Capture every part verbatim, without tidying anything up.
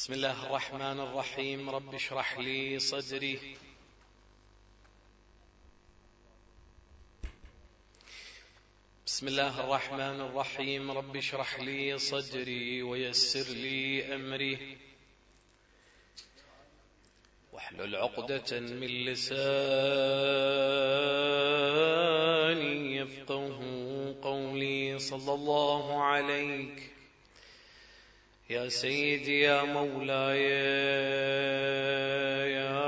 بسم الله الرحمن الرحيم. رب اشرح لي صدري بسم الله الرحمن الرحيم. رب اشرح لي صدري ويسر لي أمري واحلل عقدة من لساني يفقه قولي. صلى الله عليك يا سيدي يا مولاي يا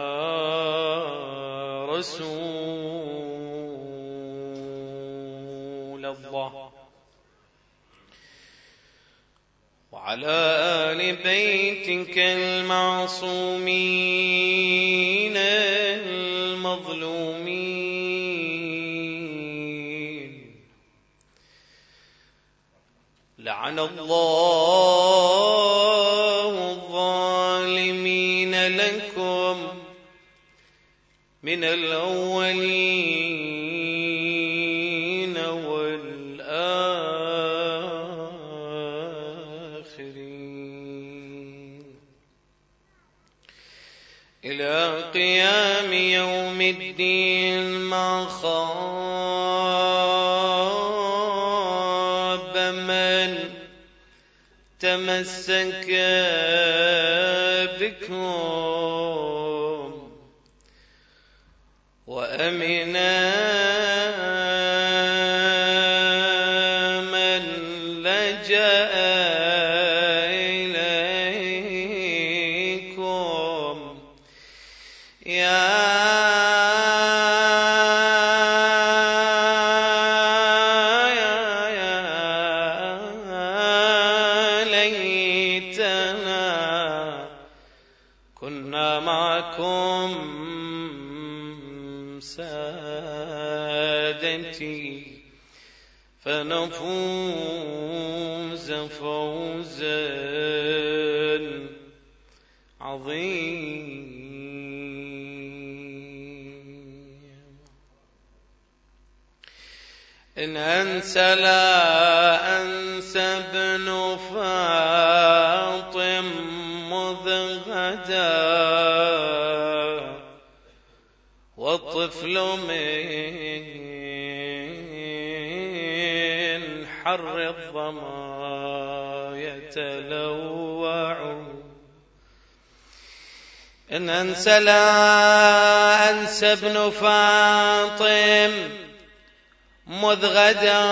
رسول الله وعلى آل بيتك المعصومين المظلومين. لعن الله الظالمين لكم من الأولين والآخرين إلى قيام يوم الدين. ما خاب من تمسك بكم وأمنا من لجأ إليكم. يا كنا معكم سادتي فنفوز فوزا عظيما. إن أنسى لا أنسى ابن فاطم مذ غدا والطفل من حر الظما يتلوع. إن أنسى لا أنسى ابن فاطم مذ غدا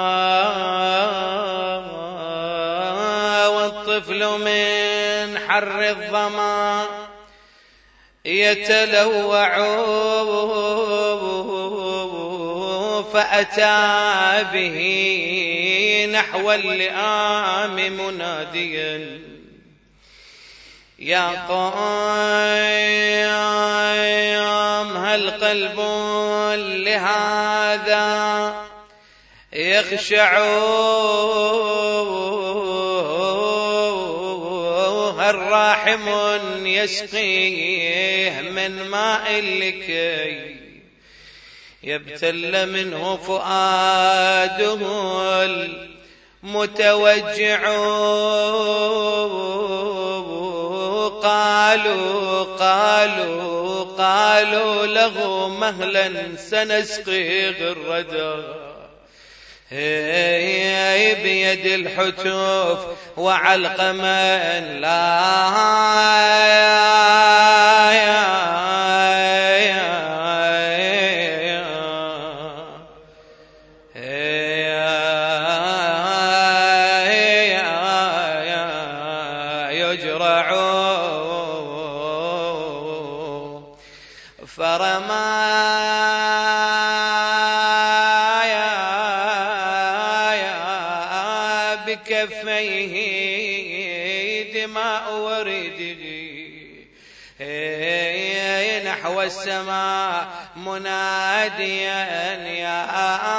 والطفل من حر الظما يتلوع. فأتى به نحو اللئام مناديا يا قائم هل قلب لهذا يخشع؟ هل راحم يسقيه من ماء لكي يبتل منه فؤاده المتوجع؟ قالوا قالوا قالوا له مهلا سنسقيه الردى بيد الحتوف وعلقما لا يجرع. فرمى بكفيه دماء ورده نحو السماء مناديا يا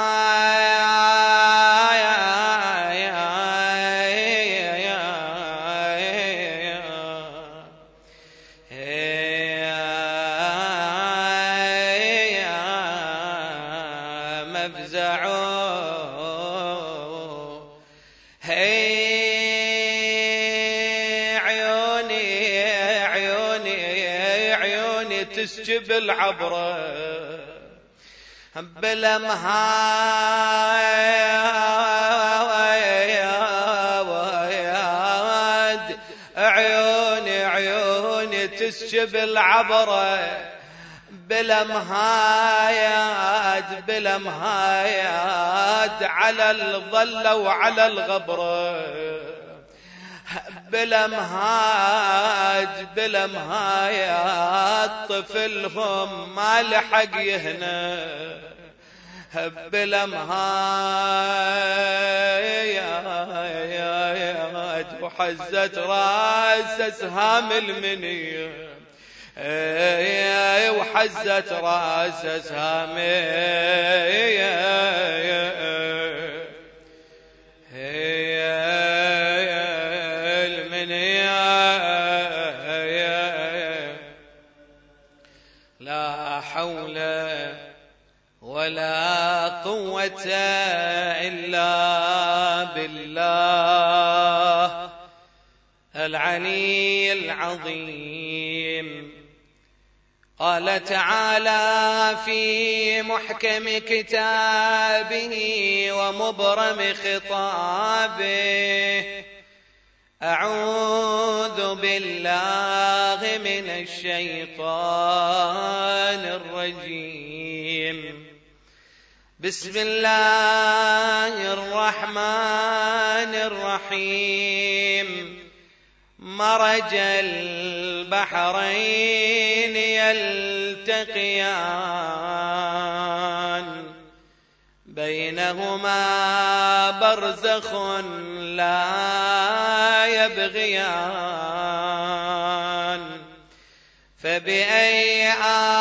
مفزع. هي عيوني تسجب العبرة بالامهاد عيوني عيوني تسجب العبرة بالامهاد بالامهاد على الظل وعلى الغبرة بالامهاد بالامهاد طفلهم ما لحق يهنى بالامهاد وحزت راس اسهام المنيه وحزت راس اسهام لا حول ولا قوة إلا بالله العلي العظيم. قال تعالى في محكم كتابه ومبرم خطابه: أعوذ بالله من الشيطان الرجيم. بسم الله الرحمن الرحيم. مرج البحرين يلتقيان بينهما برزخ لا يبغيان فبأي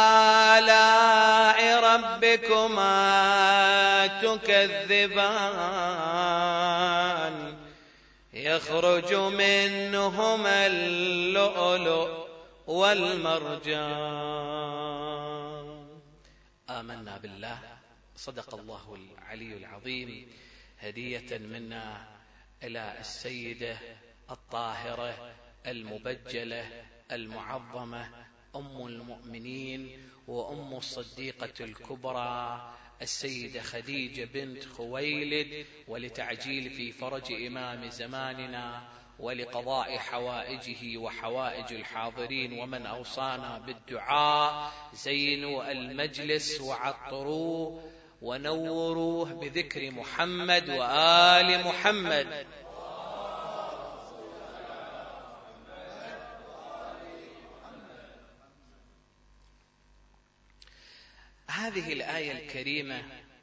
آلاء ربكما تكذبان يخرج منهما اللؤلؤ والمرجان. آمنا بالله. صدق الله العلي العظيم. هدية منا إلى السيدة الطاهرة المبجلة المعظمة أم المؤمنين وأم الصديقة الكبرى السيدة خديجة بنت خويلد، ولتعجيل في فرج إمام زماننا ولقضاء حوائجه وحوائج الحاضرين ومن أوصانا بالدعاء. زينوا المجلس وعطروه ونوروه بذكر محمد وآل محمد. هذه الآية الكريمة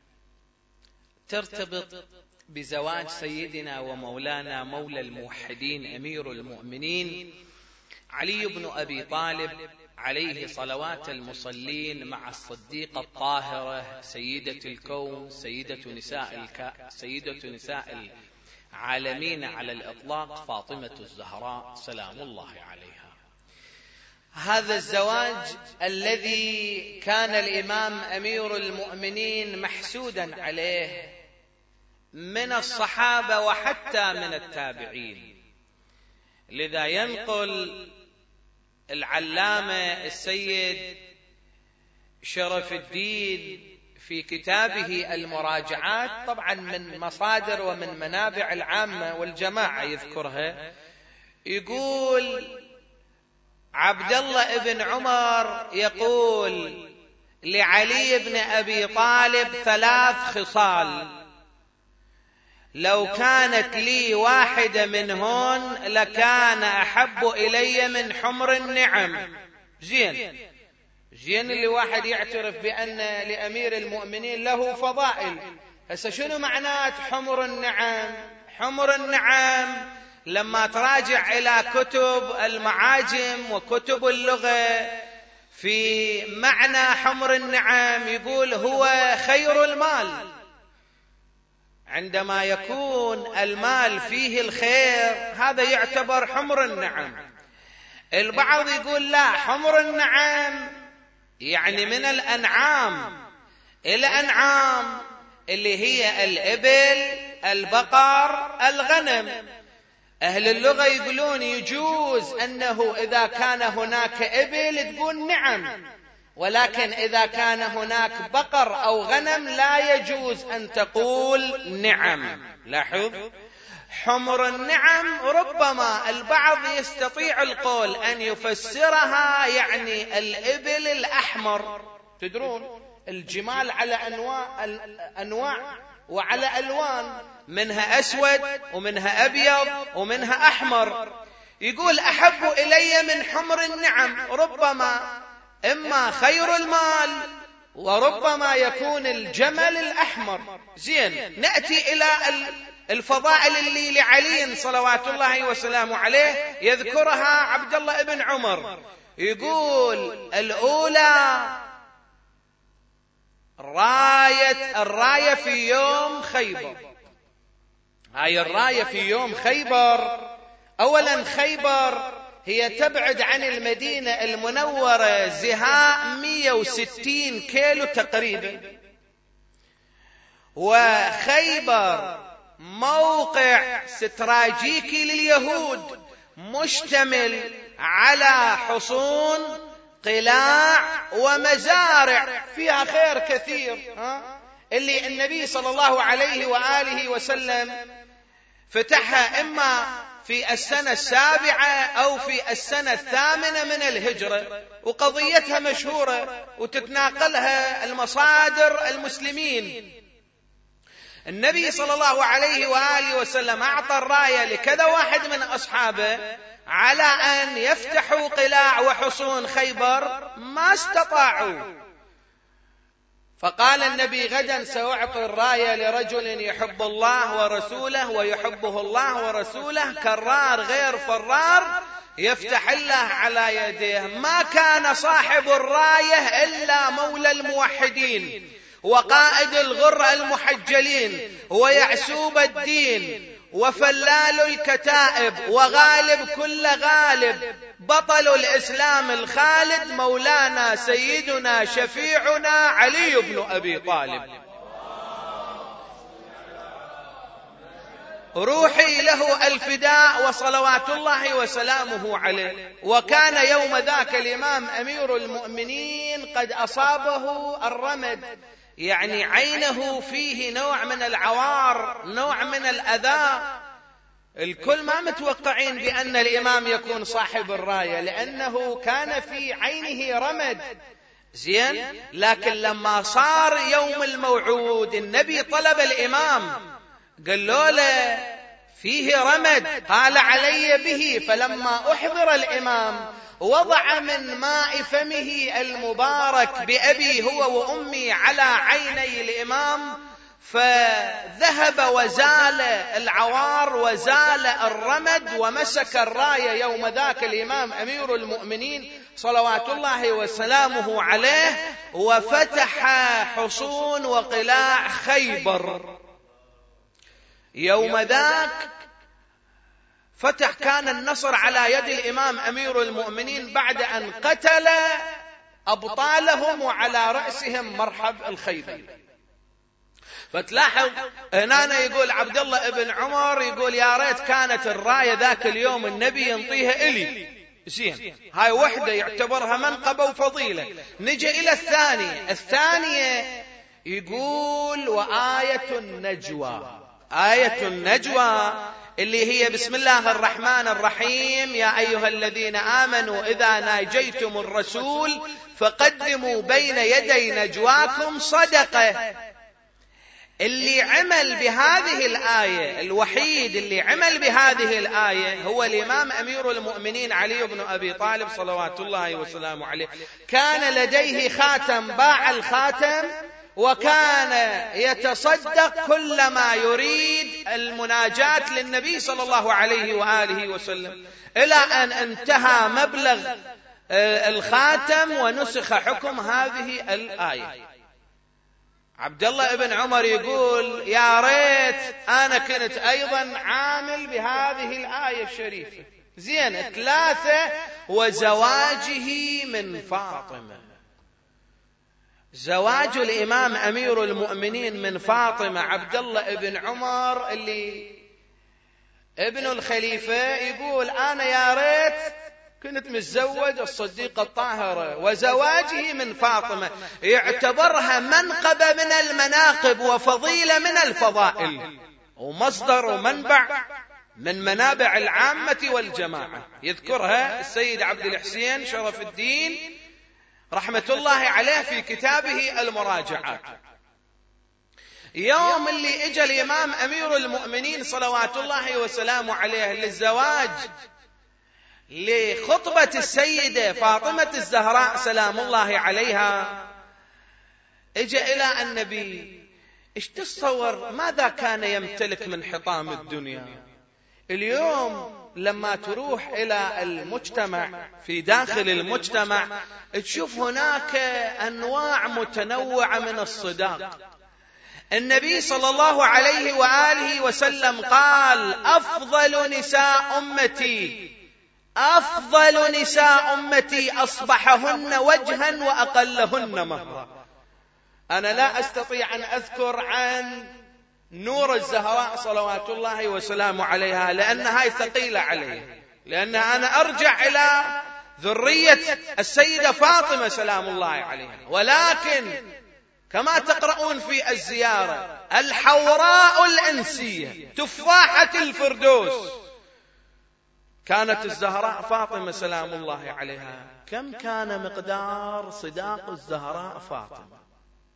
ترتبط بزواج سيدنا ومولانا مولى الموحدين أمير المؤمنين علي بن أبي طالب عليه صلوات المصلين مع الصديقة الطاهرة سيدة الكون سيدة نساء الك... سيدة نساء العالمين على الإطلاق فاطمة الزهراء سلام الله عليها. هذا الزواج الذي كان الإمام أمير المؤمنين محسودا عليه من الصحابة وحتى من التابعين، لذا ينقل العلامة السيد شرف الدين في كتابه المراجعات، طبعا من مصادر ومن منابع العامة والجماعة يذكرها، يقول عبد الله بن عمر يقول لعلي بن أبي طالب ثلاث خصال لو كانت لي واحدة منهن لكان أحب إلي من حمر النعم. زين زين اللي واحد يعترف بأن لأمير المؤمنين له فضائل. هسه شنو معنات حمر النعم؟ حمر النعم لما تراجع إلى كتب المعاجم وكتب اللغة في معنى حمر النعم يقول هو خير المال. عندما يكون المال فيه الخير هذا يعتبر حمر النعم. البعض يقول لا، حمر النعم يعني من الأنعام. الأنعام اللي هي الإبل، البقر، الغنم. أهل اللغة يقولون يجوز أنه إذا كان هناك إبل تقول نعم، ولكن إذا كان هناك بقر أو غنم لا يجوز أن تقول نعم. لاحظ، حمر النعم ربما البعض يستطيع القول أن يفسرها يعني الإبل الأحمر. تدرون الجمال على أنواع, أنواع وعلى ألوان، منها أسود ومنها أبيض ومنها أحمر. يقول أحب إلي من حمر النعم، ربما إما خير المال وربما يكون الجمل الأحمر. زين، نأتي إلى الفضائل اللي لعلي صلوات الله وسلامه عليه يذكرها عبد الله بن عمر. يقول الأولى راية الراية في يوم خيبر. هاي الراية في يوم خيبر، أولا خيبر هي تبعد عن المدينة المنورة زهاء مئة وستين كيلو تقريبا، وخيبر موقع استراتيجي لليهود مشتمل على حصون قلاع ومزارع فيها خير كثير، اللي النبي صلى الله عليه وآله وسلم فتحها إما في السنة السابعة أو في السنة الثامنة من الهجرة، وقضيتها مشهورة وتتناقلها المصادر المسلمين. النبي صلى الله عليه وآله وسلم أعطى الراية لكذا واحد من أصحابه على أن يفتحوا قلاع وحصون خيبر، ما استطاعوا. فقال النبي غدا سأعطي الراية لرجل يحب الله ورسوله ويحبه الله ورسوله، كرار غير فرار يفتح الله على يديه. ما كان صاحب الراية إلا مولى الموحدين وقائد الغر المحجلين ويعسوب الدين وفلال الكتائب وغالب كل غالب، بطل الإسلام الخالد مولانا سيدنا شفيعنا علي بن أبي طالب، روحي له الفداء وصلوات الله وسلامه عليه. وكان يوم ذاك الإمام أمير المؤمنين قد أصابه الرمد، يعني عينه فيه نوع من العوار، نوع من الأذى. الكل ما متوقعين بأن الإمام يكون صاحب الراية لأنه كان في عينه رمد. زين، لكن لما صار يوم الموعود النبي طلب الإمام، قال له فيه رمد، قال علي به. فلما أحضر الإمام وضع من ماء فمه المبارك بأبي هو وأمي على عيني الإمام، فذهب وزال العوار وزال الرمد، ومسك الراية يوم ذاك الإمام أمير المؤمنين صلوات الله وسلامه عليه، وفتح حصون وقلاع خيبر. يوم ذاك فتح كان النصر على يد الإمام أمير المؤمنين بعد أن قتل أبطالهم وعلى رأسهم مرحب الخيبر. فتلاحظ هنا يقول عبد الله بن عمر يقول يا ريت كانت الراية ذاك اليوم النبي ينطيها إلي. زين، هاي وحدة يعتبرها منقبة وفضيلة. نجي إلى الثانية. الثانية يقول وآية النجوى. آية النجوى اللي هي بسم الله الرحمن الرحيم يا أيها الذين آمنوا إذا ناجيتم الرسول فقدموا بين يدي نجواكم صدقة. اللي عمل بهذه الآية، الوحيد اللي عمل بهذه الآية هو الإمام أمير المؤمنين علي بن أبي طالب صلوات الله وسلامه عليه. كان لديه خاتم، باع الخاتم وكان يتصدق كلما يريد المناجاة للنبي صلى الله عليه وآله وسلم، إلى أن انتهى مبلغ الخاتم ونسخ حكم هذه الآية. عبد الله بن عمر يقول يا ريت أنا كنت أيضا عامل بهذه الآية الشريفة. زين، ثلاثة، وزواجه من فاطمة. زواج الإمام أمير المؤمنين من فاطمة عبد الله بن عمر اللي ابن الخليفة يقول أنا يا ريت كنت متزوج الصديقة الطاهرة، وزواجه من فاطمة يعتبرها منقبة من المناقب وفضيلة من الفضائل ومصدر ومنبع من منابع العامة والجماعة. يذكرها السيد عبد الحسين شرف الدين رحمة الله عليه في كتابه المراجعات. يوم اللي اجى الإمام أمير المؤمنين صلوات الله وسلامه عليه للزواج لخطبة السيدة فاطمة الزهراء سلام الله عليها، اجى إلى النبي. ايش تتصور ماذا كان يمتلك من حطام الدنيا؟ اليوم لما تروح إلى المجتمع، في داخل المجتمع تشوف هناك أنواع متنوعة من الصداق. النبي صلى الله عليه وآله وسلم قال أفضل نساء أمتي أفضل نساء أمتي أصبحهن وجها وأقلهن مهرا. أنا لا أستطيع أن أذكر عن نور الزهراء صلوات الله وسلامه عليها لأن هاي ثقيلة علي، لأن أنا أرجع إلى ذرية السيدة فاطمة سلام الله عليها. ولكن كما تقرؤون في الزيارة الحوراء الأنسية تفاحة الفردوس كانت الزهراء فاطمة سلام الله عليها. كم كان مقدار صداق الزهراء فاطمة؟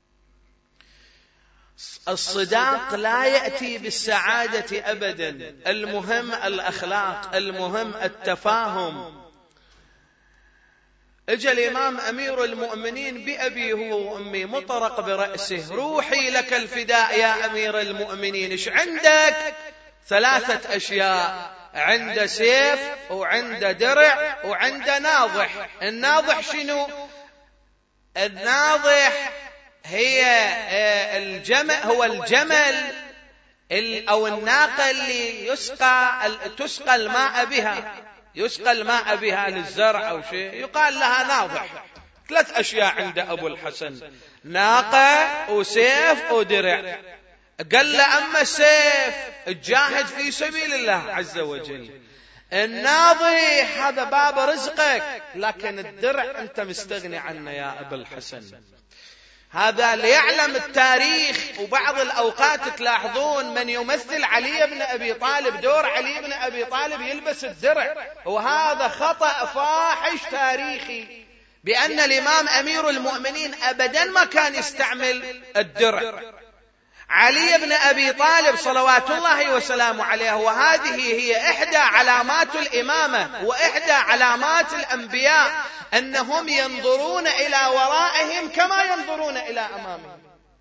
الصداق لا يأتي بالسعادة أبدا، المهم الأخلاق، المهم التفاهم. اجى الإمام أمير المؤمنين بأبي هو وأمي مطرق برأسه، روحي لك الفداء يا أمير المؤمنين، إيش عندك؟ ثلاثة أشياء، عند سيف وعند درع وعند ناضح. الناضح شنو؟ الناضح هي الجمل، هو الجمل أو الناقة اللي يسقى تسقى الماء بها، يسقى الماء بها للزرع أو شيء، يقال لها ناضح. ثلاث أشياء عند أبو الحسن، ناقة وسيف ودرع. قال له أما السيف الجاهد في سبيل الله عز وجل، الناضح هذا باب رزقك، لكن الدرع أنت مستغني عنه يا أبو الحسن. هذا ليعلم التاريخ. وبعض الأوقات تلاحظون من يمثل علي بن أبي طالب، دور علي بن أبي طالب يلبس الدرع، وهذا خطأ فاحش تاريخي، بأن الإمام أمير المؤمنين أبدا ما كان يستعمل الدرع. علي بن أبي طالب صلوات الله وسلامه عليه، وهذه هي إحدى علامات الإمامة وإحدى علامات الأنبياء، أنهم ينظرون إلى ورائهم كما ينظرون إلى أمامهم.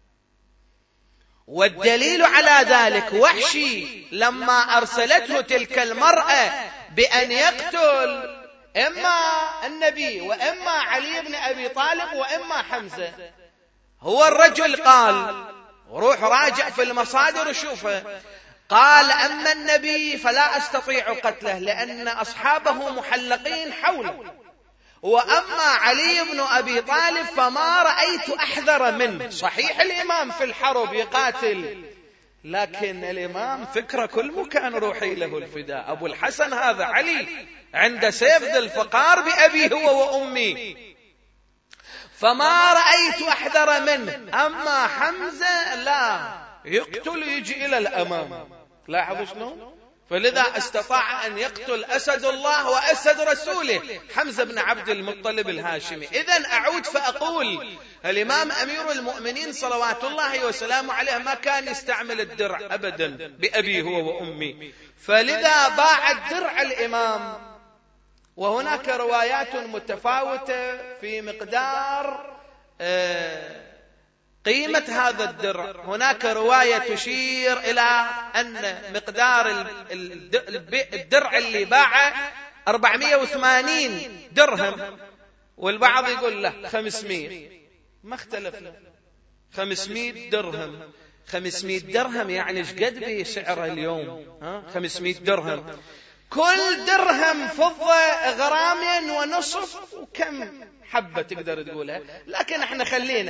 والدليل على ذلك وحشي لما أرسلته تلك المرأة بأن يقتل إما النبي وإما علي بن أبي طالب وإما حمزة، هو الرجل قال، وروح راجع في المصادر وشوفه، قال أما النبي فلا أستطيع قتله لأن أصحابه محلقين حوله، وأما علي بن أبي طالب فما رأيت أحذر منه. صحيح الإمام في الحرب يقاتل، لكن الإمام فكرة كل مكان روحي له الفداء. أبو الحسن هذا علي عند سيف ذي الفقار بأبي هو وأمي، فما رأيت أحذر منه. أما حمزة لا، يقتل يجي إلى الأمام. لاحظوا شنو؟ فلذا استطاع أن يقتل أسد الله وأسد رسوله حمزة بن عبد المطلب الهاشمي. إذن أعود فأقول الإمام أمير المؤمنين صلوات الله وسلامه عليه ما كان يستعمل الدرع أبدا بأبي هو وأمي، فلذا باع الدرع الإمام. وهناك روايات متفاوتة في مقدار قيمة هذا الدرع. هناك رواية تشير إلى أن مقدار الدرع اللي باعه أربعمائة وثمانين درهم، والبعض يقول له خمسمائة، ما اختلف له، خمسمائة درهم. خمسمائة درهم يعني ايش قد به سعره اليوم؟ ها خمسمائة درهم، كل درهم فضة غرامين ونصف، وكم حبة تقدر تقولها، لكن احنا خلينا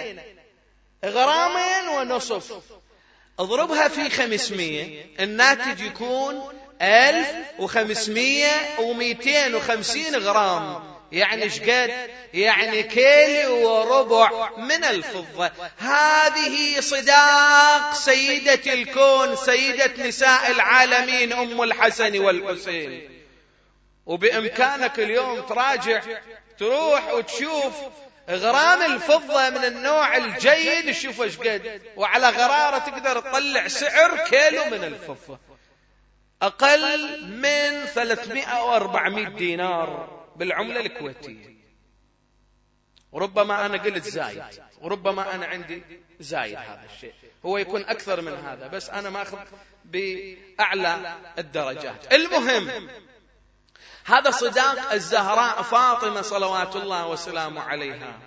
غرامين ونصف، اضربها في خمسمائة، الناتج يكون ألف وخمسمية ومئتين وخمسين غرام، يعني شقد؟ يعني كيلو وربع من الفضة. هذه صداق سيدة الكون، سيدة نساء العالمين، أم الحسن والحسين. وبإمكانك اليوم تراجع، تروح وتشوف غرام الفضة من النوع الجيد، شوف ايش قد، وعلى غرارة تقدر تطلع سعر كيلو من الفضة أقل من ثلاثمائة وأربعمائة دينار بالعملة الكويتية. وربما أنا قلت زايد، وربما أنا عندي زايد هذا الشيء، هو يكون أكثر من هذا، بس أنا ما أخذ بأعلى الدرجات. المهم، هذا صداق الزهراء فاطمة صلوات الله وسلامه عليها،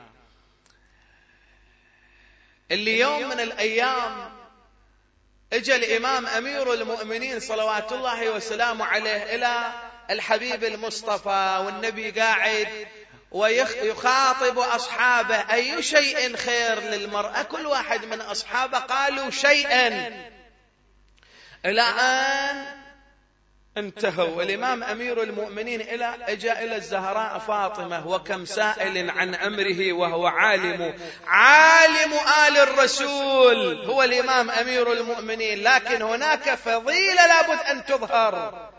اللي يوم من الأيام اجى الإمام أمير المؤمنين صلوات الله وسلامه عليه إلى الحبيب المصطفى، والنبي قاعد ويخاطب أصحابه: أي شيء خير للمرأة؟ كل واحد من أصحابه قالوا شيئا، إلى أن انتهوا. الإمام أمير المؤمنين إلى اجى إلى الزهراء فاطمة، وكم سائل عن أمره وهو عالم عالم آل الرسول، هو الإمام أمير المؤمنين، لكن هناك فضيلة لابد أن تظهر،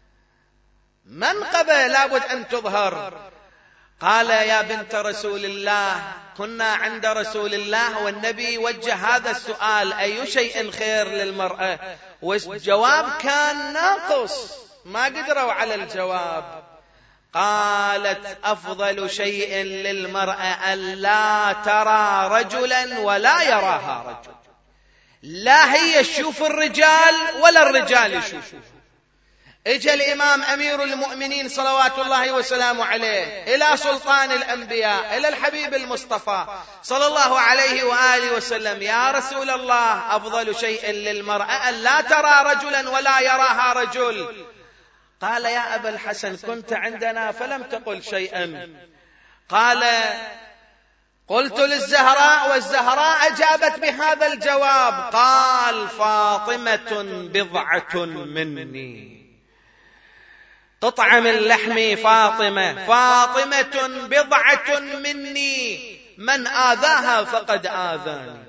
منقبة لابد أن تظهر. قال: يا بنت رسول الله، كنا عند رسول الله والنبي وجه هذا السؤال: أي شيء خير للمرأة؟ والجواب كان ناقص، ما قدروا على الجواب. قالت: أفضل شيء للمرأة ألا ترى رجلا ولا يراها رجل، لا هي تشوف الرجال ولا الرجال يشوفوا. اجى الإمام أمير المؤمنين صلوات الله وسلامه عليه إلى سلطان الأنبياء، إلى الحبيب المصطفى صلى الله عليه وآله وسلم: يا رسول الله، أفضل شيء للمرأة ألا ترى رجلا ولا يراها رجل. قال: يا أبا الحسن، كنت عندنا فلم تقل شيئا. قال: قلت للزهراء والزهراء أجابت بهذا الجواب. قال: فاطمة بضعة مني، قطعة من لحمي فاطمة، فاطمة بضعة مني، من آذاها فقد آذاني.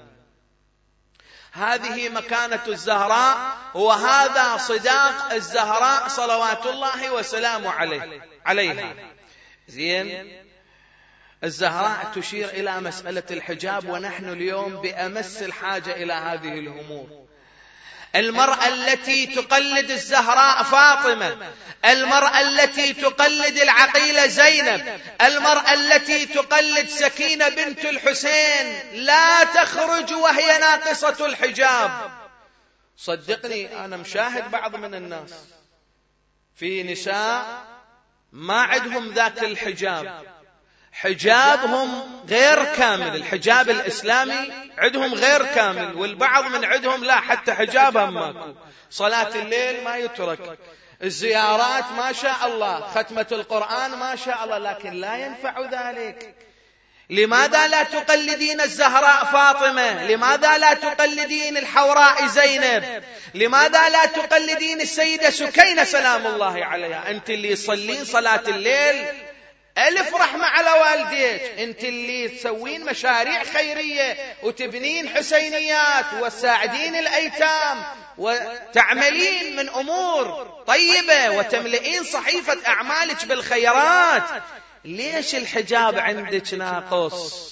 هذه مكانة الزهراء، وهذا صداق الزهراء صلوات الله وسلامه عليه عليها. زين، الزهراء تشير إلى مسألة الحجاب، ونحن اليوم بأمس الحاجة إلى هذه الأمور. المرأة التي تقلد الزهراء فاطمة، المرأة التي تقلد العقيلة زينب، المرأة التي تقلد سكينة بنت الحسين، لا تخرج وهي ناقصة الحجاب. صدقني، أنا مشاهد بعض من الناس في نساء ما عندهم ذاك الحجاب، حجابهم غير كامل، الحجاب الإسلامي عندهم غير كامل، والبعض من عندهم لا، حتى حجابهم ماكو، صلاة الليل ما يترك، الزيارات ما شاء الله، ختمة القرآن ما شاء الله، لكن لا ينفع ذلك. لماذا لا تقلدين الزهراء فاطمة؟ لماذا لا تقلدين الحوراء زينب؟ لماذا لا تقلدين السيدة سكينة سلام الله عليها؟ أنت اللي يصلين صلاة الليل ألف رحمة على والديك، أنت اللي تسوين مشاريع خيرية وتبنين حسينيات وتساعدين الأيتام وتعملين من أمور طيبة وتملئين صحيفة أعمالك بالخيرات، ليش الحجاب عندك ناقص؟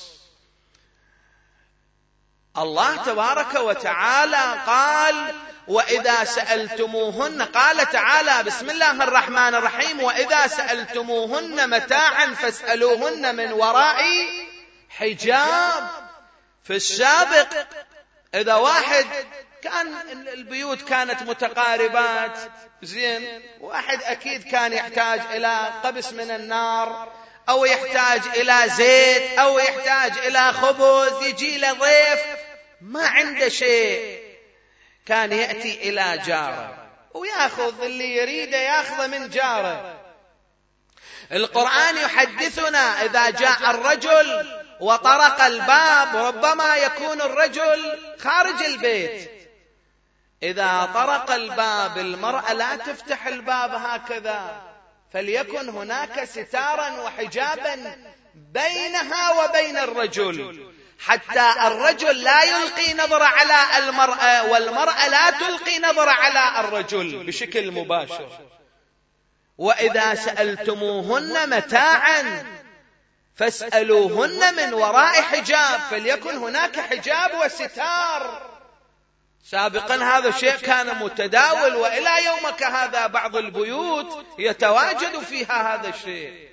الله تبارك وتعالى قال: وإذا سألتموهن، قال تعالى بسم الله الرحمن الرحيم: وإذا سألتموهن متاعا فاسألوهن من وراء حجاب. في السابق إذا واحد كان البيوت كانت متقاربات، زين، واحد أكيد كان يحتاج إلى قبس من النار، أو يحتاج إلى زيت، أو يحتاج إلى خبز، يجي له ضيف ما عنده شيء، كان يأتي إلى جاره ويأخذ اللي يريده، يأخذ من جاره. القرآن يحدثنا إذا جاء الرجل وطرق الباب، ربما يكون الرجل خارج البيت، إذا طرق الباب المرأة لا تفتح الباب هكذا، فليكن هناك ستارا وحجابا بينها وبين الرجل، حتى الرجل لا يلقي نظرة على المرأة والمرأة لا تلقي نظرة على الرجل بشكل مباشر. وإذا سألتموهن متاعا فاسألوهن من وراء حجاب، فليكن هناك حجاب وستار. سابقا هذا الشيء كان متداول، وإلى يومك هذا بعض البيوت يتواجد فيها هذا الشيء.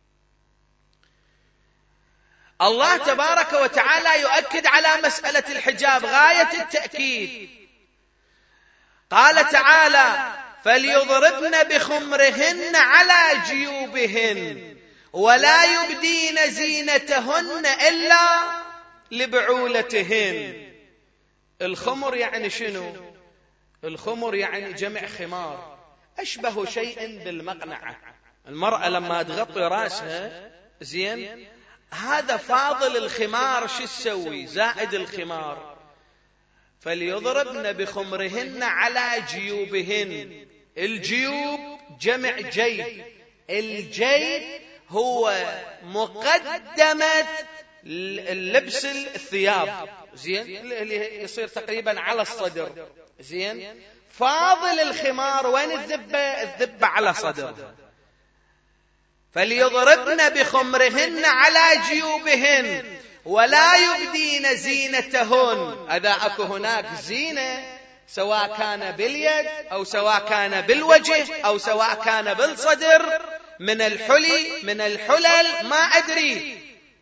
الله تبارك وتعالى يؤكد على مسألة الحجاب غاية التأكيد. قال تعالى: فليضربن بخمرهن على جيوبهن ولا يبدين زينتهن إلا لبعولتهن. الخمر يعني شنو؟ الخمر يعني جمع خمار، أشبه شيء بالمقنعة. المرأة لما تغطي راسها زين، هذا فاضل الخمار شو تسوي زائد الخمار. فليضربن بخمرهن على جيوبهن. الجيوب جمع جيب، الجيب هو مقدمة اللبس الثياب، زين، اللي يصير تقريبا على الصدر، زين. فاضل الخمار وين الذبة؟ الذبة على صدر. فليضربن بخمرهن على جيوبهن ولا يبدين زينتهن. إذا أكو هناك زينة سواء كان باليد أو سواء كان بالوجه أو سواء كان بالصدر من الحلي من الحلل ما أدري،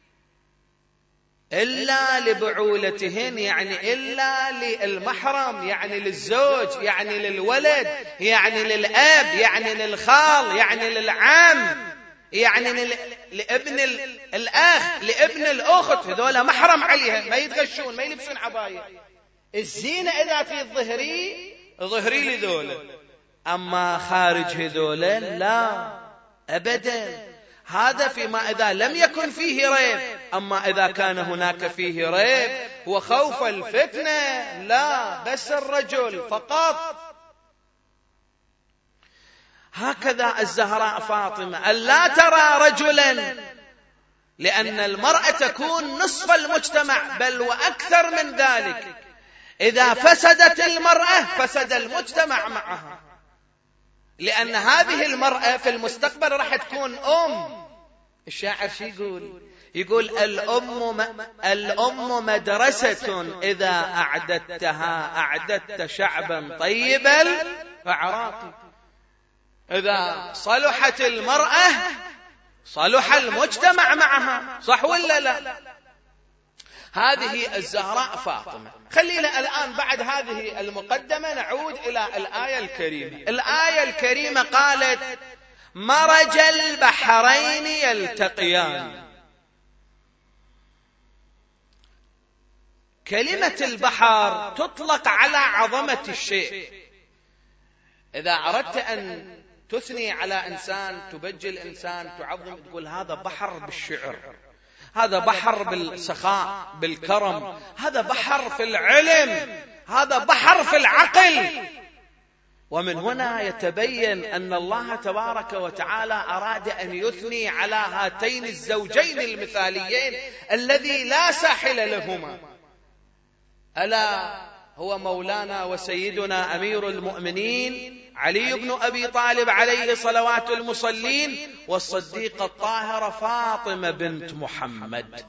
إلا لبعولتهن، يعني إلا للمحرم، يعني للزوج، يعني للولد، يعني للأب، يعني للخال، يعني للعم، يعني لابن الأخ، لابن الأخت، هذول محرم عليها، ما يتغشون، ما يلبسون عباية. الزينة إذا في الظهري ظهري لذول، أما خارج هذول لا أبدا. هذا فيما إذا لم يكن فيه ريب، أما إذا كان هناك فيه ريب وخوف الفتنة لا، بس الرجل فقط. هكذا الزهراء فاطمة ألا ترى رجلا، لأن المرأة تكون نصف المجتمع بل وأكثر من ذلك. إذا فسدت المرأة فسد المجتمع معها، لأن هذه المرأة في المستقبل راح تكون أم. الشاعر شو يقول؟ يقول الأم الأم مدرسة إذا أعددتها أعددت شعبا طيب الأعراق. إذا صلحت المرأة صلح المجتمع معها، صح ولا لا؟ هذه الزهراء فاطمة. خلينا الآن بعد هذه المقدمة نعود إلى الآية الكريمة. الآية الكريمة قالت: مرج البحرين يلتقيان. كلمة البحر تطلق على عظمة الشيء. إذا أردت أن تثني على إنسان، تبجل إنسان، تعظم، تقول هذا بحر بالشعر، هذا بحر بالسخاء بالكرم، هذا بحر في العلم، هذا بحر في العقل. ومن هنا يتبين أن الله تبارك وتعالى أراد أن يثني على هاتين الزوجين المثاليين الذي لا ساحل لهما، ألا هو مولانا وسيدنا أمير المؤمنين علي بن أبي طالب عليه صلوات المصلين، والصديقة الطاهرة فاطمة بنت محمد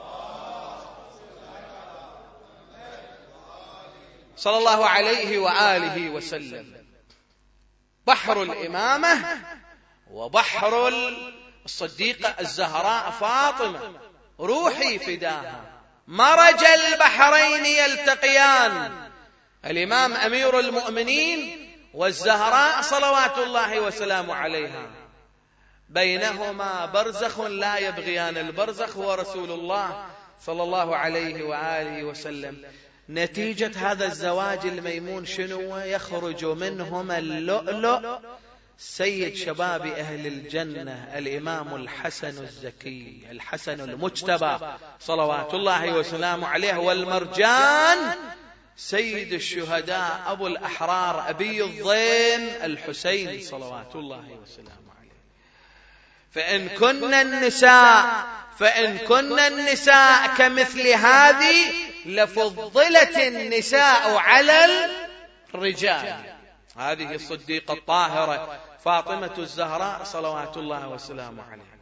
صلى الله عليه وآله وسلم. بحر الإمامة وبحر الصديقة الزهراء فاطمة، روحي فداها. مرج البحرين يلتقيان، الإمام أمير المؤمنين والزهراء صلوات الله وسلامه عليها، بينهما برزخ لا يبغيان. البرزخ هو رسول الله صلى الله عليه وآله وسلم. نتيجة هذا الزواج الميمون شنو؟ يخرج منهما اللؤلؤ سيد شباب أهل الجنة، الإمام الحسن الزكي الحسن المجتبى صلوات الله وسلامه عليه، والمرجان سيد الشهداء أبو الأحرار أبي الضين الحسين صلوات الله وسلامه عليه. فإن كن النساء فإن كن النساء كمثل هذه لفضلت النساء على الرجال. هذه الصديقة الطاهرة فاطمة الزهراء صلوات الله وسلامه عليها.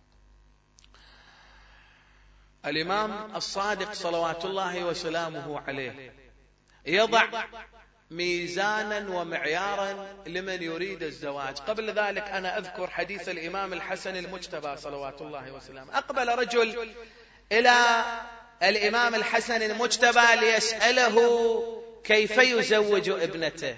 الإمام الصادق صلوات الله وسلامه عليه يضع ميزانا ومعيارا لمن يريد الزواج. قبل ذلك أنا أذكر حديث الإمام الحسن المجتبى صلوات الله وسلامه. أقبل رجل إلى الإمام الحسن المجتبى ليسأله كيف يزوج ابنته.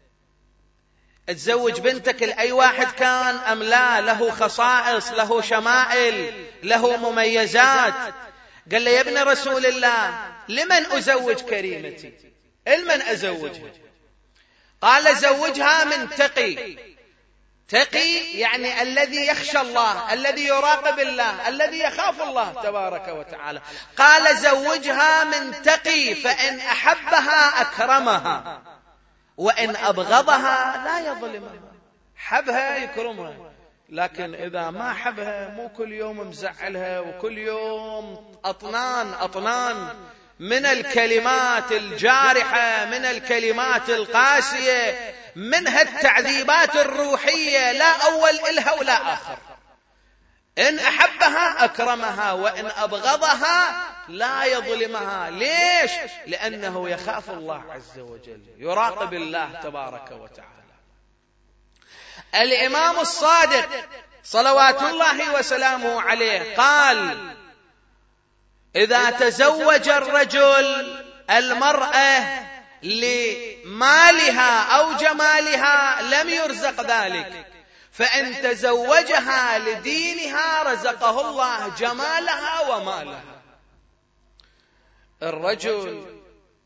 تزوج بنتك لأي واحد كان أم لا؟ له خصائص، له شمائل، له مميزات. قال لي يا ابن رسول الله لمن أزوج كريمتي؟ لمن أزوجها؟ قال زوجها من تقي. تقي يعني الذي يخشى الله، الذي يراقب الله، الذي يخاف الله تبارك وتعالى. قال زوجها من تقي فإن أحبها أكرمها وإن أبغضها لا يظلمها. حبها يكرمها، لكن إذا ما حبها مو كل يوم مزعلها وكل يوم أطنان أطنان من الكلمات الجارحة، من الكلمات القاسية، منها التعذيبات الروحية لا أول إلها ولا آخر. إن أحبها أكرمها وإن أبغضها لا يظلمها. ليش؟ لأنه يخاف الله عز وجل، يراقب الله تبارك وتعالى. الإمام الصادق صلوات الله وسلامه عليه قال إذا تزوج الرجل المرأة لمالها أو جمالها لم يرزق ذلك، فإن تزوجها لدينها رزقه الله جمالها ومالها. الرجل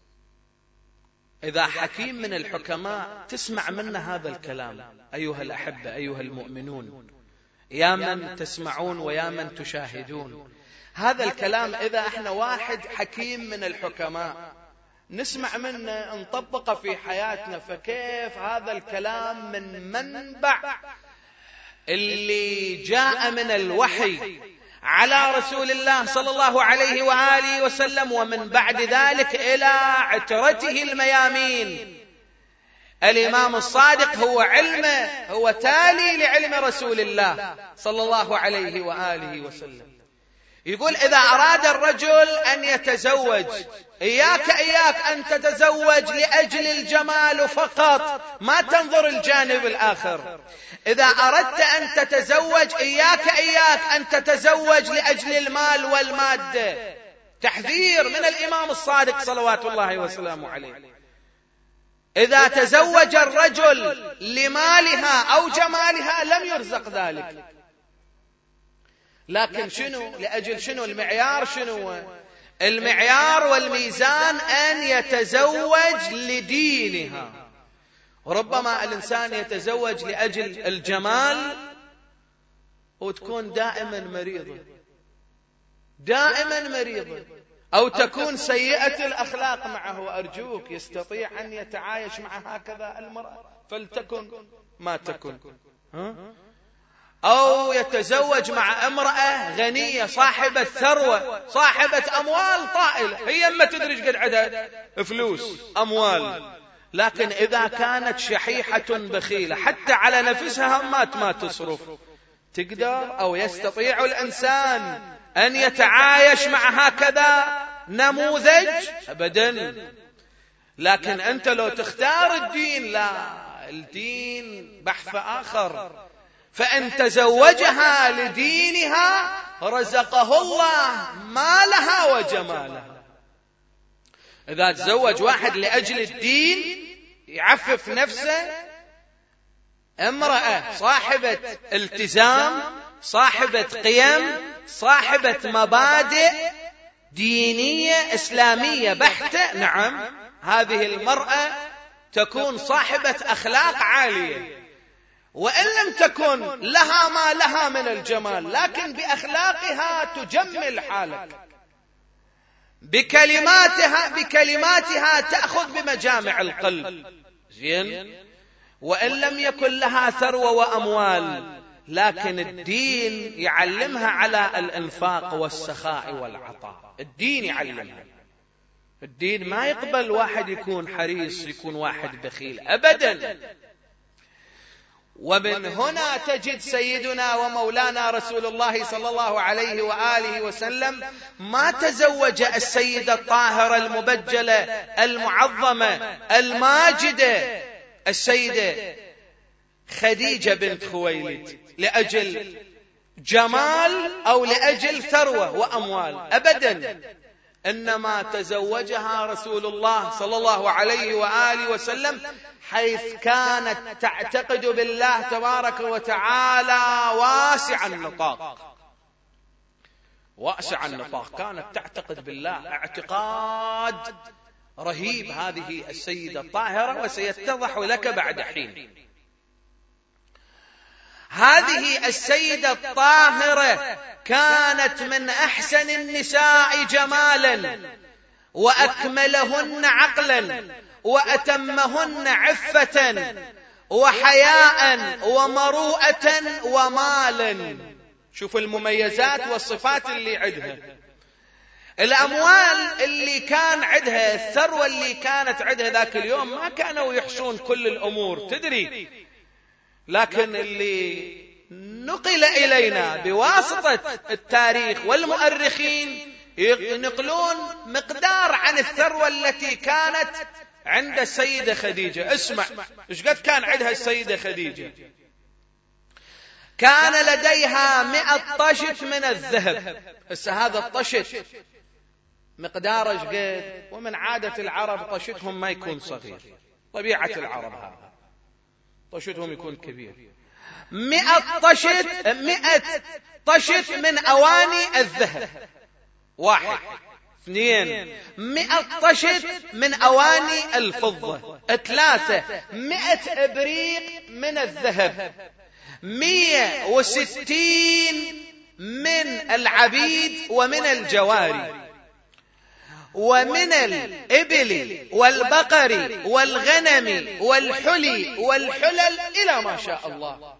إذا حكيم من الحكماء تسمع منا هذا الكلام. أيها الأحبة، أيها المؤمنون، يا من تسمعون ويا من تشاهدون، هذا الكلام إذا احنا واحد حكيم من الحكماء نسمع منه نطبقه في حياتنا، فكيف هذا الكلام من منبع اللي جاء من الوحي على رسول الله صلى الله عليه وآله وسلم، ومن بعد ذلك إلى عترته الميامين. الإمام الصادق هو علمه هو تالي لعلم رسول الله صلى الله عليه وآله وسلم. يقول إذا أراد الرجل أن يتزوج إياك إياك أن تتزوج لأجل الجمال فقط، ما تنظر الجانب الآخر. إذا أردت أن تتزوج إياك إياك أن تتزوج لأجل المال والمادة. تحذير من الإمام الصادق صلوات الله وسلامه عليه. إذا تزوج الرجل لمالها أو جمالها لم يرزق ذلك، لكن شنو؟ لأجل شنو؟ المعيار شنو؟ المعيار والميزان أن يتزوج لدينها. وربما الإنسان يتزوج لأجل الجمال وتكون دائما مريضة، دائما مريضة، أو تكون سيئة الأخلاق معه. أرجوك يستطيع أن يتعايش مع هكذا المرأة فلتكن ما تكن. ها؟ أو يتزوج مع امرأة غنية صاحبة ثروة صاحبة أموال طائلة، هي ما تدري قد عندها فلوس أموال، لكن إذا كانت شحيحة بخيلة حتى على نفسها ما ما تصرف. تقدر أو يستطيع الإنسان أن يتعايش مع هكذا نموذج؟ أبدا. لكن أنت لو تختار الدين، لا، الدين بحث آخر. فإن تزوجها لدينها رزقه الله مالها وجمالها. إذا تزوج واحد لأجل الدين يعفف نفسه، امرأة صاحبة التزام، صاحبة قيم، صاحبة مبادئ دينية إسلامية بحتة، نعم، هذه المرأة تكون صاحبة أخلاق عالية. وإن لم تكن لها ما لها من الجمال، لكن بأخلاقها تجمل حالك. بكلماتها بكلماتها تأخذ بمجامع القلب، زين، وإن لم يكن لها ثروة وأموال، لكن الدين يعلمها على الإنفاق والسخاء والعطاء. الدين يعلمها. الدين ما يقبل واحد يكون حريص، يكون واحد بخيل أبدا. ومن هنا تجد سيدنا ومولانا رسول الله صلى الله عليه وآله وسلم ما تزوج السيدة الطاهرة المبجلة المعظمة الماجدة السيدة خديجة بنت خويلد لأجل جمال أو لأجل ثروة وأموال أبدا، إنما تزوجها رسول الله صلى الله عليه وآله وسلم حيث كانت تعتقد بالله تبارك وتعالى واسع النطاق. واسع النطاق، كانت تعتقد بالله اعتقاد رهيب هذه السيدة الطاهرة، وسيتضح لك بعد حين. هذه السيدة الطاهرة كانت من أحسن النساء جمالا، وأكملهن عقلا، وأتمهن عفة وحياء ومروءة ومالا. شوف المميزات والصفات اللي عندها. الأموال اللي كان عندها، الثروة اللي كانت عندها ذاك اليوم، ما كانوا يحصون كل الأمور تدري، لكن اللي نقل إلينا بواسطة التاريخ والمؤرخين ينقلون مقدار عن الثروة التي كانت عند السيدة خديجة. اسمع ايش قد كان عندها السيدة خديجة. كان لديها مئة طشت من الذهب. هسه هذا الطشت مقداره ايش قد، ومن عادة العرب طشتهم ما يكون صغير، طبيعة العرب هذا طشتهم يكون كبير. مئة طشت مئة طشت من أواني الذهب. واحد اثنين مئة طشت من أواني الفضة. ثلاثة مئة إبريق من الذهب. مئة وستين من العبيد ومن الجواري، ومن الإبل والبقر والغنم والحلي والحلل إلى ما شاء الله.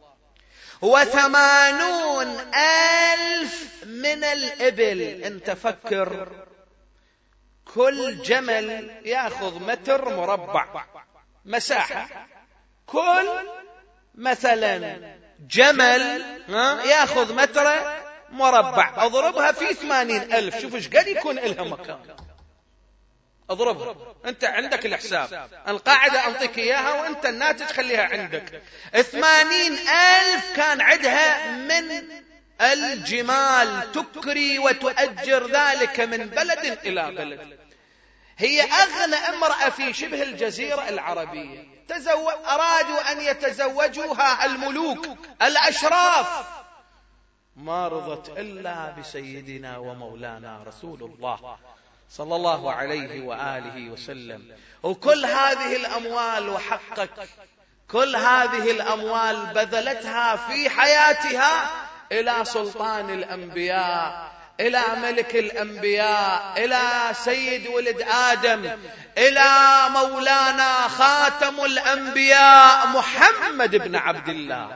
وثمانون ألف من الإبل. انت فكر كل جمل يأخذ متر مربع مساحة، كل مثلا جمل يأخذ متر مربع، اضربها في ثمانين ألف، شوف ايش قد يكون لها مكان. اضربها انت عندك الحساب، القاعدة انطيك اياها وانت الناتج خليها عندك. ثمانين ألف كان عندها من الجمال، تكري وتؤجر ذلك من بلد الى بلد. هي اغنى امرأة في شبه الجزيرة العربية. تزو... ارادوا ان يتزوجوها الملوك الاشراف، ما رضت الا بسيدنا ومولانا رسول الله صلى الله عليه وآله وسلم. وكل هذه الأموال وحقك، كل هذه الأموال بذلتها في حياتها إلى سلطان الأنبياء، إلى ملك الأنبياء، إلى سيد ولد آدم، إلى مولانا خاتم الأنبياء محمد بن عبد الله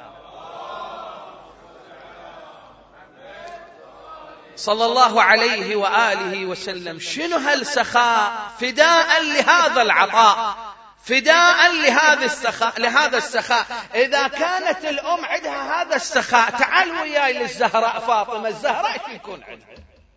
صلى الله عليه وآله وسلم. شنو هالسخاء؟ فداء لهذا العطاء، فداء لهذا السخاء، لهذا السخاء. إذا كانت الأم عندها هذا السخاء، تعال وياي للزهراء فاطمة الزهراء ايش يكون عندها؟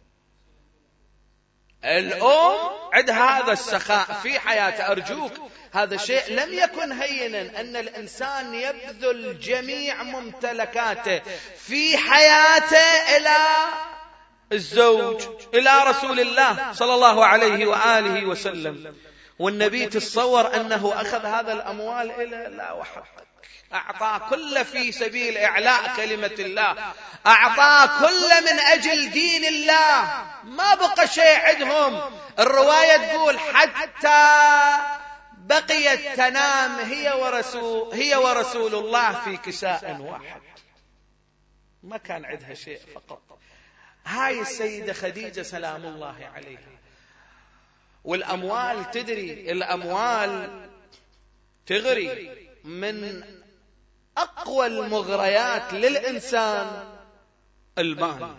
الأم عندها هذا السخاء في حياته. أرجوك هذا شيء لم يكن هينا، أن الإنسان يبذل جميع ممتلكاته في حياته إلى الزوج، إلى رسول الله صلى الله عليه وآله وسلم. والنبي تصور أنه أخذ هذا الأموال إلى لا وحقك، أعطاه كل في سبيل إعلاء كلمة الله، أعطاه كل من أجل دين الله، ما بقى شيء عندهم. الرواية تقول حتى بقيت تنام هي ورسول, هي ورسول الله في كساء واحد، ما كان عندها شيء فقط. هاي السيدة خديجة سلام الله عليها والأموال تدري الأموال تغري، من أقوى المغريات للإنسان المال.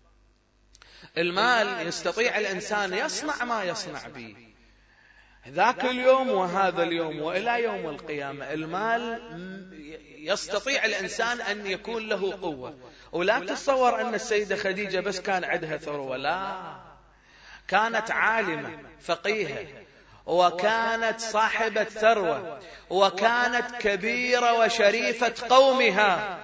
المال يستطيع الإنسان يصنع ما يصنع به ذاك اليوم وهذا اليوم وإلى يوم القيامة. المال يستطيع الإنسان أن يكون له قوة. ولا تتصور أن السيدة خديجة بس كان عندها ثروة، لا، كانت عالمة فقيهة، وكانت صاحبة ثروة، وكانت كبيرة وشريفة قومها.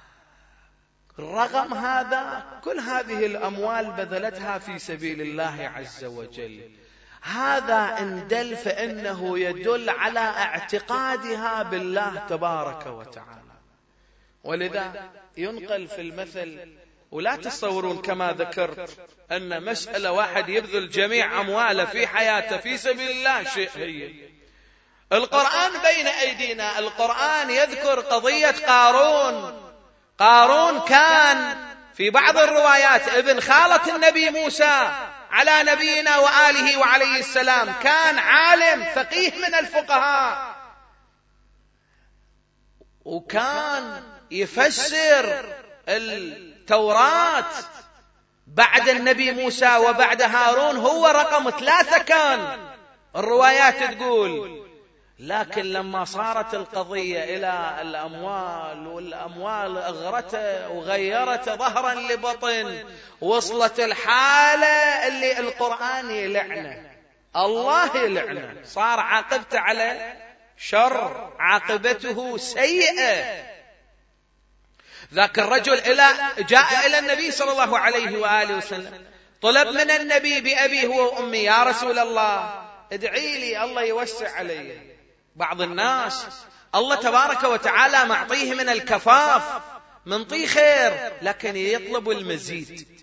رغم هذا كل هذه الأموال بذلتها في سبيل الله عز وجل. هذا إن دل فإنه يدل على اعتقادها بالله تبارك وتعالى. ولذا ينقل في المثل، ولا تصورون كما ذكرت أن مسألة واحد يبذل جميع أمواله في حياته في سبيل الله شيء. هي القرآن بين أيدينا، القرآن يذكر قضية قارون. قارون كان في بعض الروايات ابن خالة النبي موسى على نبينا وآله وعليه السلام، كان عالم فقيه من الفقهاء، وكان يفسر التوراة بعد النبي موسى وبعد هارون، هو رقم ثلاثة كان الروايات تقول. لكن لما صارت القضية إلى الأموال، والأموال أغرته وغيرته ظهرا لبطن، وصلت الحالة اللي القرآن يلعنه، الله يلعنه، صار عاقبته على شر، عاقبته سيئة. ذاك الرجل إلى جاء إلى النبي صلى الله عليه وآله وسلم، طلب من النبي بأبيه وأمي: يا رسول الله ادعي لي الله يوسع علي. بعض الناس الله تبارك وتعالى معطيه من الكفاف، منطيه خير، لكن يطلب المزيد.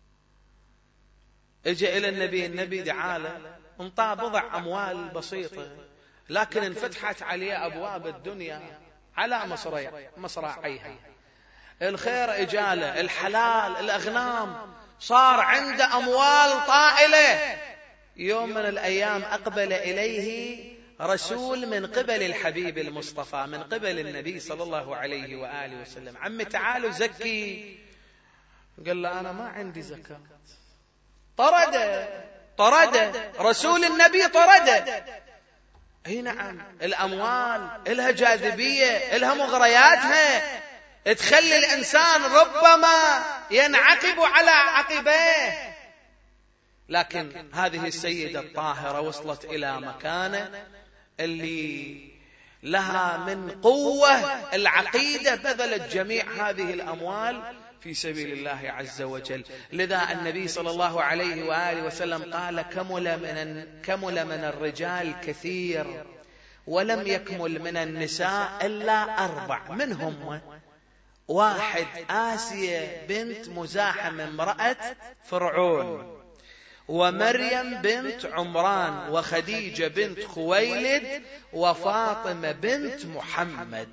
اجى إلى النبي، النبي دعاله، انطاه بضع أموال بسيطة، لكن انفتحت عليه أبواب الدنيا على مصراعيها. الخير إجاله، الحلال، الأغنام، صار عنده أموال طائلة. يوم من الأيام أقبل إليه رسول من قبل الحبيب المصطفى، من قبل النبي صلى الله عليه وآله وسلم: عمي تعالوا زكي. قال له: أنا ما عندي زكاة. طرده طرده رسول النبي، طرده. اي نعم، الأموال إلها جاذبية، إلها مغرياتها تخلي الإنسان ربما ينعقب على عقبيه. لكن هذه السيدة الطاهرة وصلت إلى مكانة اللي لها من قوة العقيدة، بذلت جميع هذه الأموال في سبيل الله عز وجل. لذا النبي صلى الله عليه وآله وسلم قال: كمل من, كمل من الرجال كثير ولم يكمل من النساء إلا أربع، منهم واحد آسيا بنت مزاحم امرأة فرعون، ومريم بنت عمران، وخديجة بنت خويلد، وفاطمة بنت محمد.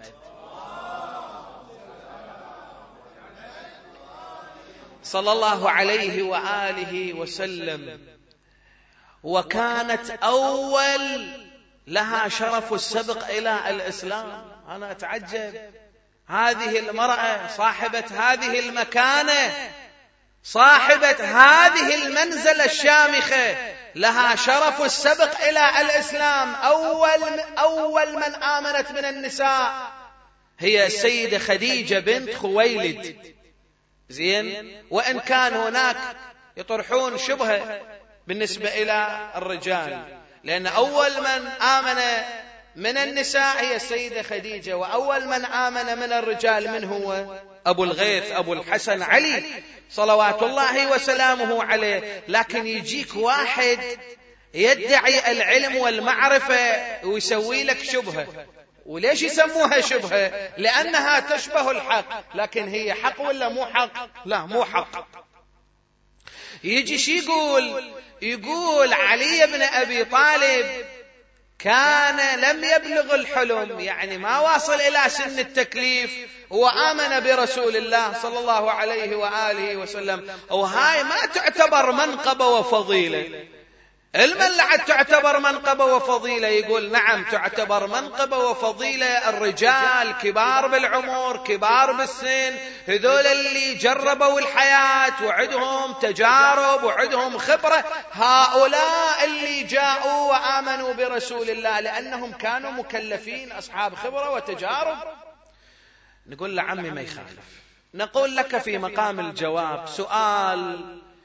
صلى الله عليه وآله وسلم. وكانت أول لها شرف السبق إلى الإسلام. أنا أتعجب، هذه المرأة صاحبة هذه المكانة، صاحبة هذه المنزلة الشامخة، لها شرف السبق إلى الإسلام. أول أول من آمنت من النساء هي السيدة خديجة بنت خويلد. زين، وإن كان هناك يطرحون شبهة بالنسبة إلى الرجال، لأن أول من آمن من النساء هي السيدة خديجة، وأول من آمن من الرجال من هو؟ أبو الغيث أبو الحسن علي صلوات الله وسلامه عليه. لكن يجيك واحد يدعي العلم والمعرفة ويسوي لك شبهة. وليش يسموها شبهة؟ لأنها تشبه الحق، لكن هي حق ولا مو حق؟ لا، مو حق. يجي شي يقول يقول علي بن أبي طالب كان لم يبلغ الحلم، يعني ما واصل إلى سن التكليف، وآمن برسول الله صلى الله عليه وآله وسلم. وهاي ما تعتبر منقبة وفضيلة. الملعة تعتبر منقبة وفضيلة؟ يقول نعم تعتبر منقبة وفضيلة. الرجال كبار بالعمر كبار بالسن، هذول اللي جربوا الحياة وعندهم تجارب وعندهم خبرة، هؤلاء اللي جاءوا وآمنوا برسول الله لأنهم كانوا مكلفين أصحاب خبرة وتجارب. نقول لعمي ما يخالف. نقول لك في مقام الجواب سؤال: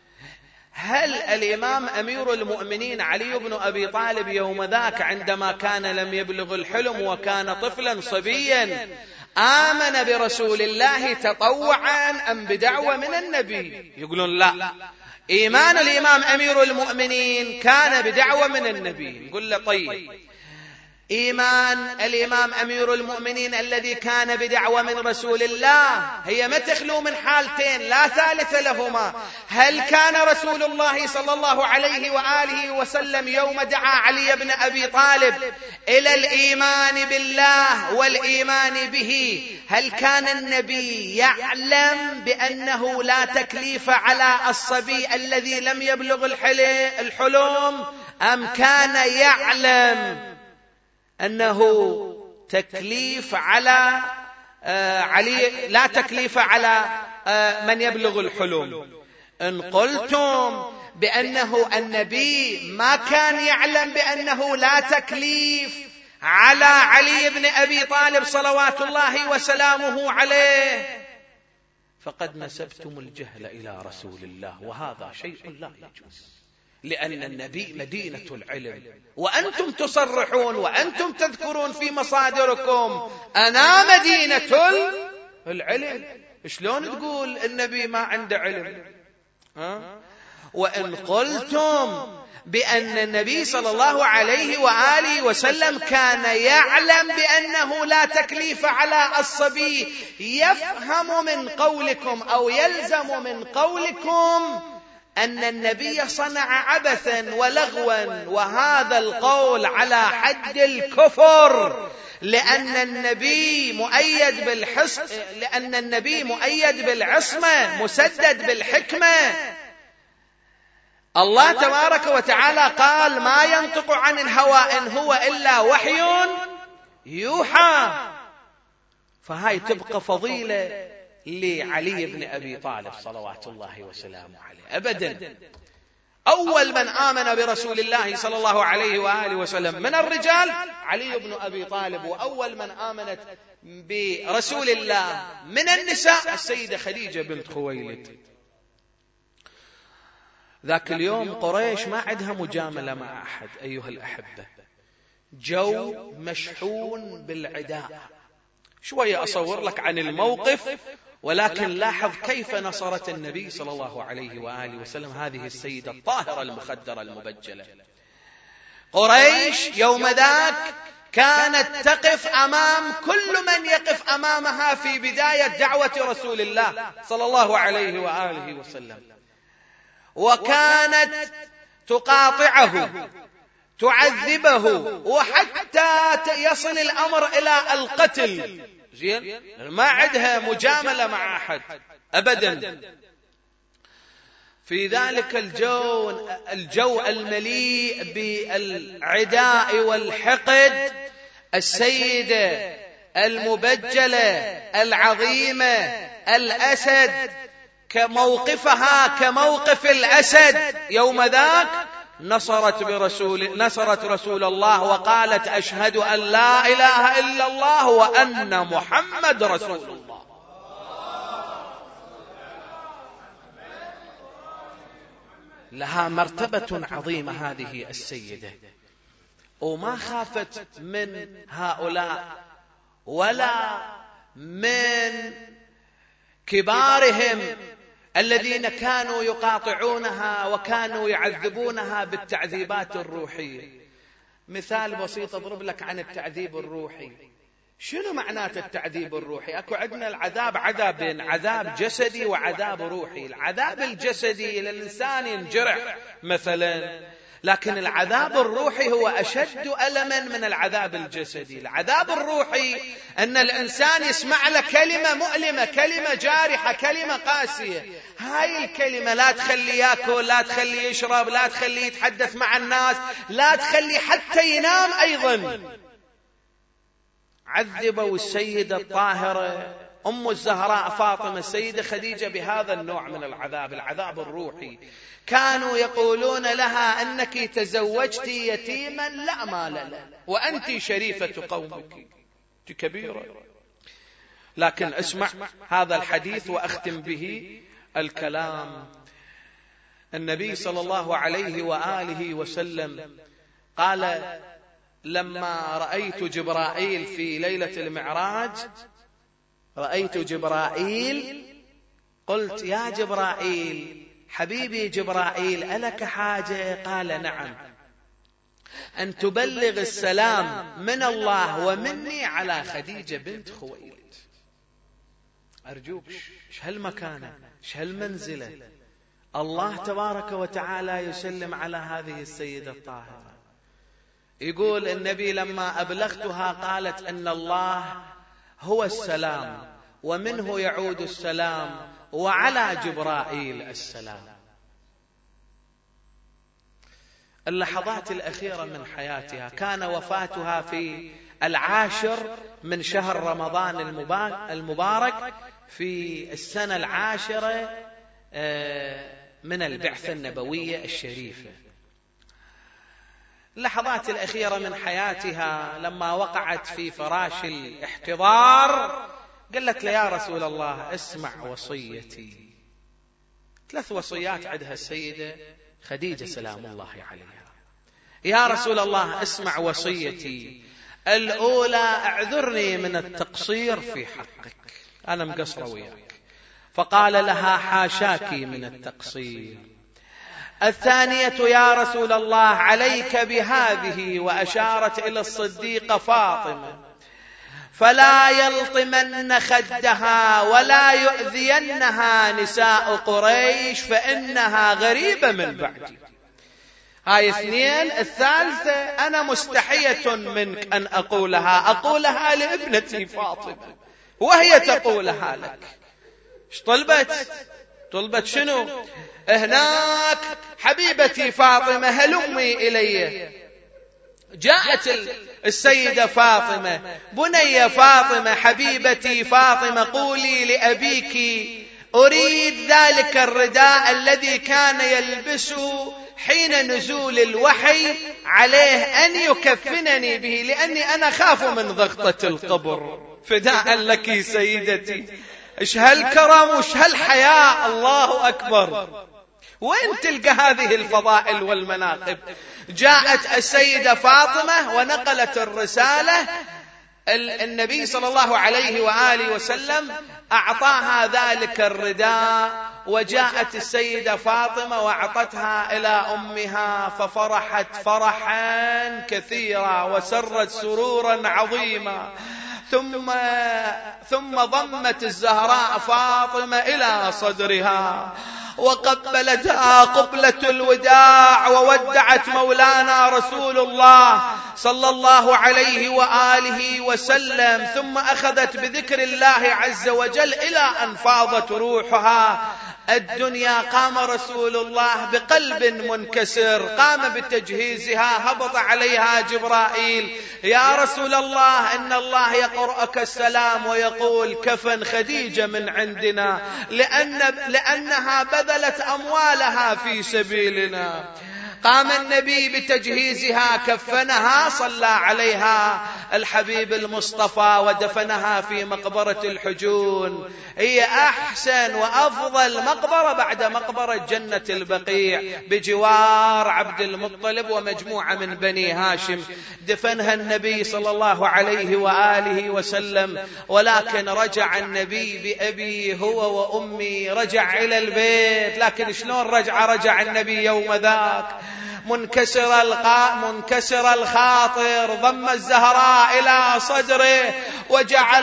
هل الإمام أمير المؤمنين علي بن أبي طالب يوم ذاك عندما كان لم يبلغ الحلم وكان طفلا صبيا آمن برسول الله تطوعا أم بدعوة من النبي؟ يقولون لا، إيمان الإمام أمير المؤمنين كان بدعوة من النبي. نقول له طيب، إيمان الإمام أمير المؤمنين الذي كان بدعوة من رسول الله هي ما تخلو من حالتين لا ثالث لهما. هل كان رسول الله صلى الله عليه وآله وسلم يوم دعا علي بن أبي طالب إلى الإيمان بالله والإيمان به، هل كان النبي يعلم بأنه لا تكليف على الصبي الذي لم يبلغ الحلم، أم كان يعلم أنه تكليف على آه علي لا تكليف على آه من يبلغ الحلم؟ إن قلتم بأنه النبي ما كان يعلم بأنه لا تكليف على علي بن أبي طالب صلوات الله وسلامه عليه، فقد نسبتم الجهل إلى رسول الله، وهذا شيء لا يجوز، لأن النبي مدينة العلم، وأنتم تصرحون وأنتم تذكرون في مصادركم أنا مدينة العلم. شلون تقول النبي ما عنده علم؟ ها؟ وإن قلتم بأن النبي صلى الله عليه وآله وسلم كان يعلم بأنه لا تكليف على الصبي، يفهم من قولكم أو يلزم من قولكم أن النبي صنع عبثا ولغوا، وهذا القول على حد الكفر، لأن النبي مؤيد بالحص لأن النبي مؤيد بالعصمة مسدد بالحكمة. الله تبارك وتعالى قال: ما ينطق عن الهوى إن هو إلا وحي يوحى. فهاي تبقى فضيلة لعلي بن أبي طالب صلوات الله وسلامه عليه أبدا. أول من آمن برسول الله صلى الله عليه وآله وسلم من الرجال علي بن أبي طالب، وأول من آمنت برسول الله من النساء السيدة خديجة بنت خويلد. ذاك اليوم قريش ما عندها مجاملة مع أحد أيها الأحبة، جو مشحون بالعداء. شوية أصور لك عن الموقف، ولكن لاحظ كيف نصرت النبي صلى الله عليه وآله وسلم هذه السيدة الطاهرة المخدرة المبجلة. قريش يوم ذاك كانت تقف أمام كل من يقف أمامها في بداية دعوة رسول الله صلى الله عليه وآله وسلم، وكانت تقاطعه تعذبه، وحتى يصل الأمر إلى القتل. زين، ما عندها مجاملة مع أحد أبدا. في ذلك الجو الجو المليء بالعداء والحقد، السيدة المبجلة العظيمة الأسد كموقفها كموقف الأسد يوم ذاك نصرت برسول نصرت رسول الله وقالت: أشهد أن لا إله إلا الله وأن محمد رسول الله. لها مرتبة عظيمة هذه السيدة، وما خافت من هؤلاء ولا من كبارهم الذين كانوا يقاطعونها وكانوا يعذبونها بالتعذيبات الروحية. مثال بسيط أضرب لك عن التعذيب الروحي. شنو معنات التعذيب الروحي؟ أكو عندنا العذاب عذابين، عذاب جسدي وعذاب روحي. العذاب الجسدي الإنسان ينجرح مثلا، لكن العذاب الروحي هو أشد ألما من العذاب الجسدي. العذاب الروحي أن الإنسان يسمع له كلمة مؤلمة، كلمة جارحة، كلمة قاسية، هاي الكلمة لا تخلي يأكل، لا تخلي يشرب، لا تخلي يتحدث مع الناس، لا تخلي حتى ينام أيضا. عذبوا السيدة الطاهرة أم الزهراء فاطمة السيدة خديجة بهذا النوع من العذاب، العذاب الروحي. كانوا يقولون لها أنك تزوجت يتيما لا مال له وأنت شريفة قومك، كبيرة. لكن اسمع هذا الحديث وأختم به الكلام. النبي صلى الله عليه وآله وسلم قال: لما رأيت جبرائيل في ليلة المعراج، رأيت جبرائيل قلت: يا جبرائيل، حبيبي جبرائيل، ألك حاجة؟ قال: نعم، أن تبلغ السلام من الله ومني على خديجة بنت خويلد. أرجوك، إيش هالمكانة، إيش هالمنزلة، الله تبارك وتعالى يسلم على هذه السيدة الطاهرة. يقول النبي: لما أبلغتها قالت أن الله هو السلام ومنه يعود السلام وعلى جبرائيل السلام. اللحظات الأخيرة من حياتها، كان وفاتها في العاشر من شهر رمضان المبارك في السنة العاشرة من البعثة النبوية الشريفة. اللحظات الأخيرة من حياتها لما وقعت في فراش الاحتضار قالت له: يا رسول الله، اسمع وصيتي. ثلاث وصيات عندها السيدة خديجة سلام الله عليها. يا رسول الله، اسمع وصيتي. الأولى: اعذرني من التقصير في حقك، أنا مقصرة وياك. فقال لها: حاشاك من التقصير. الثانية: يا رسول الله، عليك بهذه، وأشارت إلى الصديقة فاطمة، فلا يلطمن خدها ولا يؤذينها نساء قريش فإنها غريبة من بعدي. هاي اثنين. الثالثة: أنا مستحية منك أن أقولها، أقولها لابنتي فاطمة وهي تقولها لك. ايش طلبت؟ طلبت شنو؟ هناك: حبيبتي فاطمة هلمي إلي. جاءت السيدة فاطمة: بني فاطمة، حبيبتي فاطمة، قولي لأبيك أريد ذلك الرداء الذي كان يلبسه حين نزول الوحي عليه أن يكفنني به، لأني أنا خاف من ضغطة القبر. فداء لك سيدتي. إيش هالكرم وإيش هالحياء، الله أكبر. وين تلقى هذه الفضائل والمناقب؟ جاءت السيدة فاطمة ونقلت الرسالة. النبي صلى الله عليه وآله وسلم أعطاها ذلك الرداء، وجاءت السيدة فاطمة وأعطتها إلى أمها، ففرحت فرحا كثيرا وسرت سرورا عظيما. ثم ثم ضمت الزهراء فاطمة إلى صدرها وقبلتها قبلة الوداع، وودعت مولانا رسول الله صلى الله عليه وآله وسلم. ثم أخذت بذكر الله عز وجل إلى أن فاضت روحها الدنيا. قام رسول الله بقلب منكسر، قام بتجهيزها. هبط عليها جبرائيل: يا رسول الله، إن الله يقرأك السلام ويقول كفن خديجة من عندنا، لأن لأنها بذلت أموالها في سبيلنا. قام النبي بتجهيزها، كفنها، صلى عليها الحبيب المصطفى ودفنها في مقبرة الحجون. هي أحسن وأفضل مقبرة بعد مقبرة جنة البقيع بجوار عبد المطلب ومجموعة من بني هاشم. دفنها النبي صلى الله عليه وآله وسلم. ولكن رجع النبي بأبي هو وأمي، رجع إلى البيت. لكن شلون رجع؟ رجع النبي يوم ذاك منكسر القاء منكسر الخاطر، ضم الزهراء إلى صدره وجعل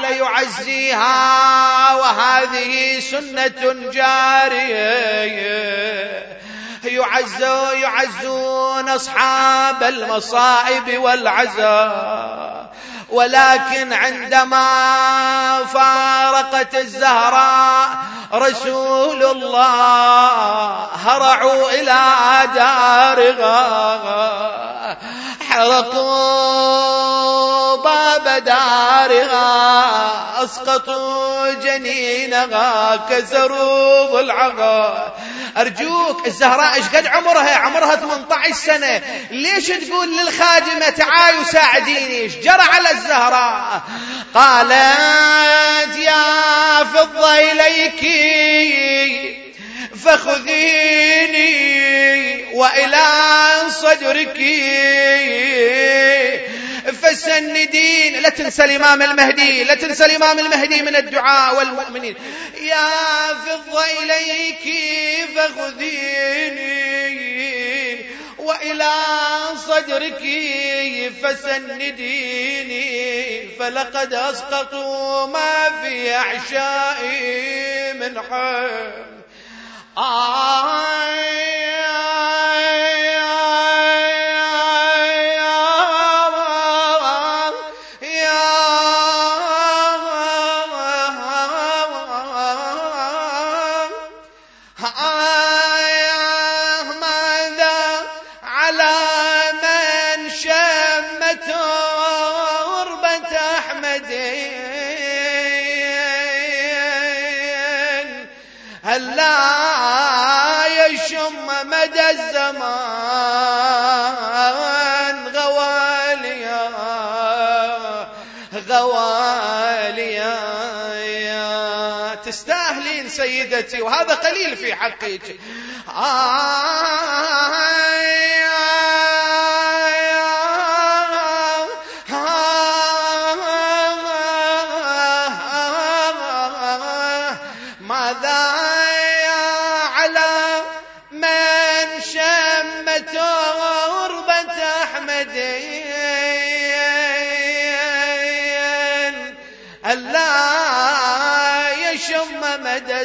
يعزيها، وهذه سنة جارية يعزوا يعزون أصحاب المصائب والعزاء، ولكن عندما فارقت الزهراء رسول الله هرعوا إلى دارها، حرقوا باب دارها، أسقطوا جنينها، كسروا ضلعها. أرجوك، الزهراء إيش قد عمرها؟ عمرها ثمانية عشر سنة، ليش تقول للخادمة تعالوا ساعديني؟ إيش جرى على الزهراء؟ قالت يا فضة إليك فخذيني وإلى صدرك فسندين. لا تنسى الإمام المهدي، لا تنسى الإمام المهدي من الدعاء والمؤمنين. يا فضة إليك فخذيني وإلى صدرك فسنديني، فلقد أسقطوا ما في أعشائي من حم. آي مدى الزمان غواليا غواليا. تستاهلين سيدتي، وهذا قليل في حقك. مدى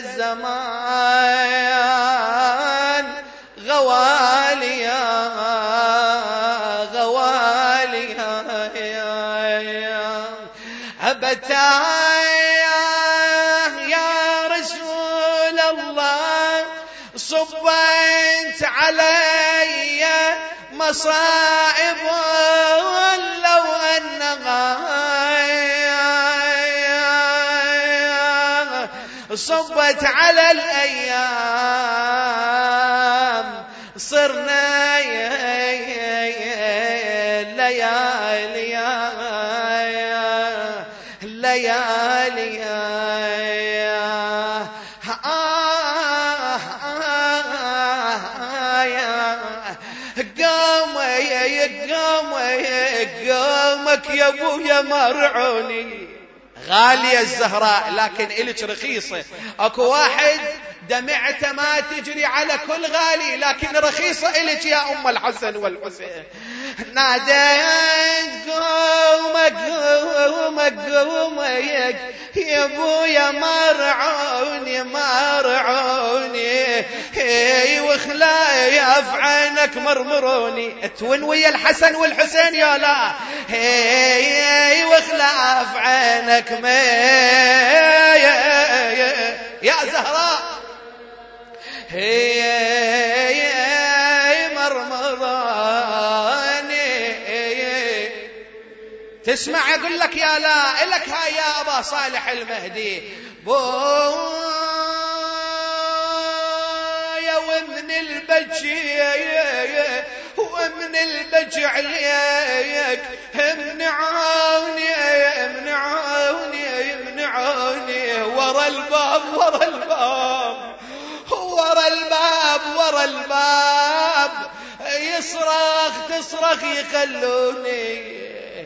الزمان غواليا غواليا أبتا يا رسول الله صبت علي مصائب لو أنها صبت على الأيام، صرنا ليالي ليالي قومك يا ابويا مرعوني. غالية الزهراء لكن إلك رخيصة. اكو واحد دمعته ما تجري على كل غالي، لكن رخيصة إلك يا أم الحسن والحسين. ناديت قومك قومك قومك يا ابويا مرعوني مرعوني، هي وخلايا في عينك مرمروني. تون ويا الحسن والحسين يا لا، هي وخلايا في عينك ما يا زهراء، هي مرمراني. تسمع اقول لك يا لا إلك هاي يا أبا صالح المهدي بويا ومن البجي ومن البجي عليك امنعوني امنعوني امنعوني ورا الباب ورا الباب ورا الباب ورا الباب يصرخ تصرخ يخلوني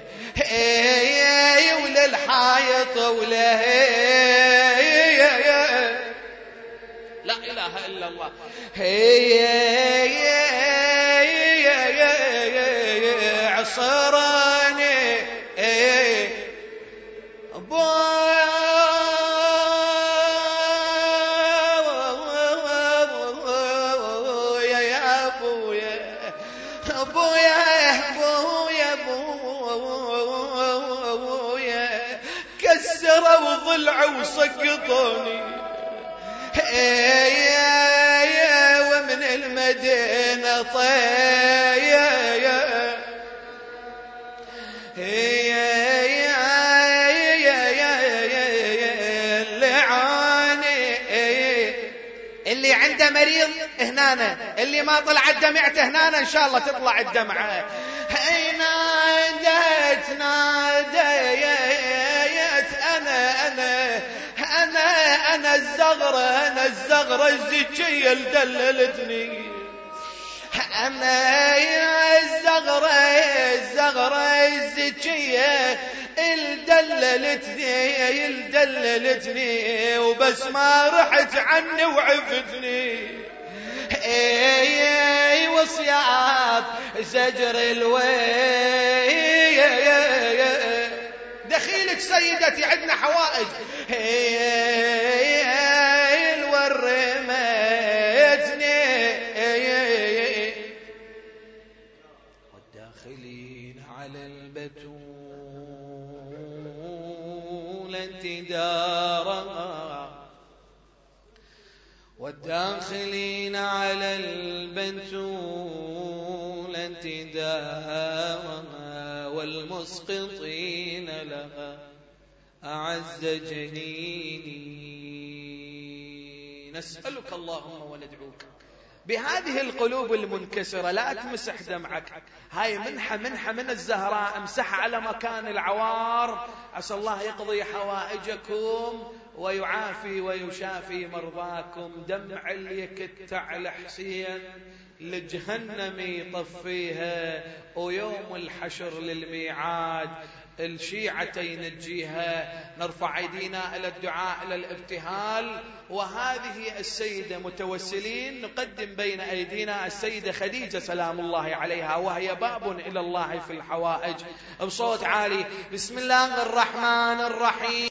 هي وللحائط ولا لا إله إلا الله. هي عصراني ابويا ابويا ابويا ابويا كسروا ضلعوا وسقطوني ومن المدينة طيا اللي عنده مريض هنا، اللي ما طلعت دمعته هنا ان شاء الله تطلع الدمعة. ناديت ناديت انا انا انا انا الزغرة انا الزغرة الزكية اللي دللتني، انا يا الزغرة الزغرة الزكية اللي دللتني اللي دللتني وبس ما رحت عني وعفتني. اي وصيات زجر الويل دخيلك سيدتي عندنا حوائج الورمتني والداخلين على البتول انتدارا والداخلين على البتول انتدارا والمسقطين لها أعز جنيني. نسألك اللهم وندعوك بهذه القلوب المنكسرة لا تمسح دمعك، هاي منحة منحة من الزهراء امسح على مكان العوار، عسى الله يقضي حوائجكم ويعافي ويشافي مرضاكم. دمع اللي يكت على حسين لجهنم يطفيها، ويوم الحشر للميعاد الشيعة ينجيها. نرفع أيدينا إلى الدعاء إلى الابتهال، وهذه السيدة متوسلين نقدم بين أيدينا السيدة خديجة سلام الله عليها، وهي باب إلى الله في الحوائج. بصوت عالي: بسم الله الرحمن الرحيم.